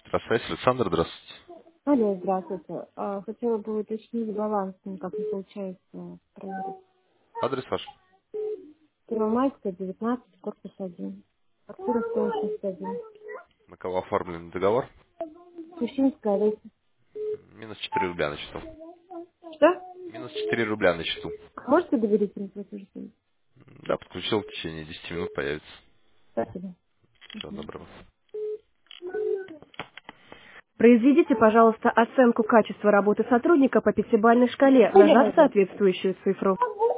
Здравствуйте, Александр, здравствуйте. Алло, здравствуйте. Хотела бы уточнить баланс, никак не получается проверить. Адрес ваш? Первомайская, 19, корпус 1. Квартира 161. На кого оформлен договор? Сущинская, лестница. Минус 4 рубля на счету. Что? Минус 4 рубля на счету. Можете доверительный платеж сделать? Да, подключил, в течение 10 минут появится. Спасибо. Всего доброго. Произведите, пожалуйста, оценку качества работы сотрудника по пятибалльной шкале, нажав соответствующую цифру.